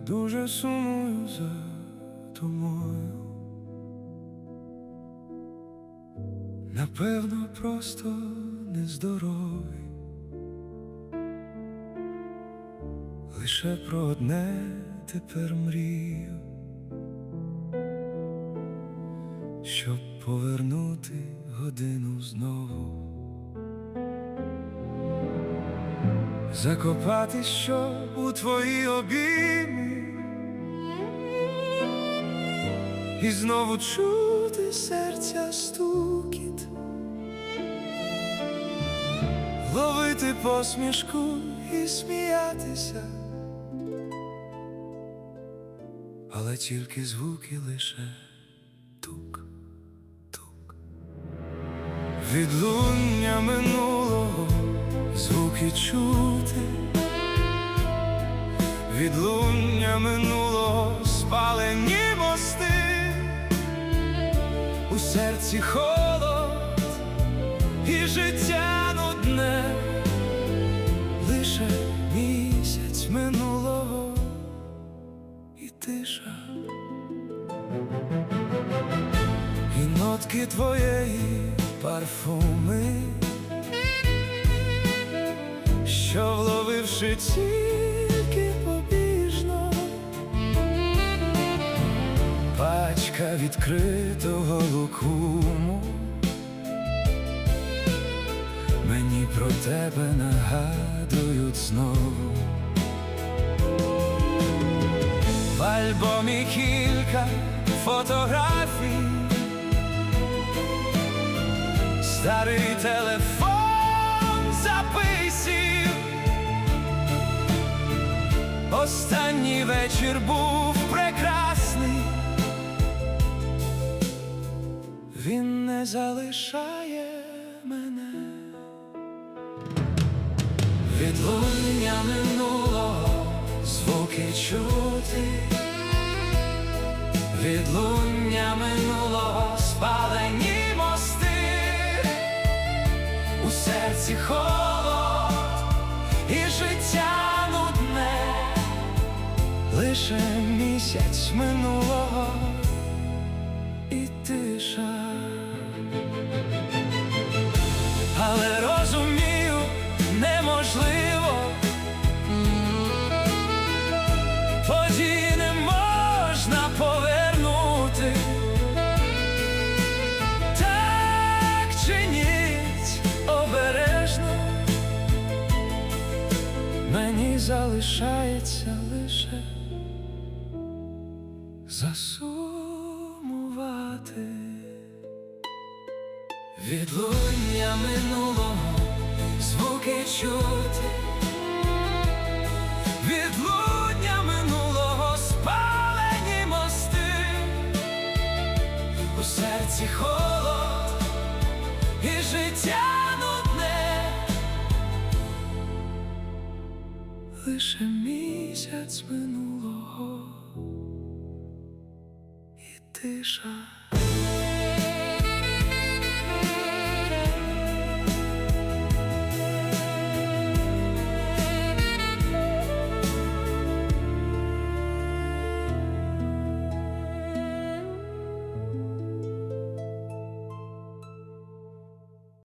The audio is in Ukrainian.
дуже сумую за тобою. Напевно, просто нездоровий. Лише про одне тепер мрію, щоб повернути годину знову, закопатись, щоб у твої обійми, і знову чути серця стукіт, ловити посмішку і сміятися, але тільки звуки лише тук-тук. Відлуння минулого звуки чути, відлуння минулого спалені мости, у серці холод і життя нудне, лише місяць минулого і тиша, і нотки твоєї парфуми, що вловивши тільки побіжно, пачка відкритого лукуму мені про тебе нагадують знову. В альбомі кілька фотографій, старий телефон записів. Останній вечір був прекрасний, він не залишає мене. Відлуння минулого звуки чути, відлуння минулого спалені мости, у серці холод і життя нудне, лише місяць минулого і тиша. Але розумію, неможливо, події не можна повернути. Так чиніть обережно, мені залишається лише засумувати. Відлуння минулого звуки чути, відлуння минулого спалені мости, у серці холод і життя нудне, лише місяць минулого і тиша.